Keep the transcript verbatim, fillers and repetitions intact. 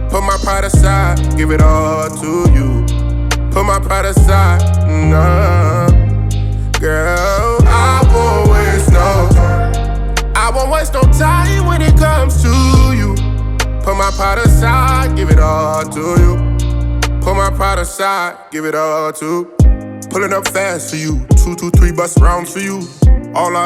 Put my pride aside, give it all to you. Put my pride aside, nah. Girl, I won't waste no time. I won't waste no time when it comes to you. Put my pride aside, give it all to you. Put my pride aside, give it all to. Pulling up fast for you, two, two, three bus rounds for you. All I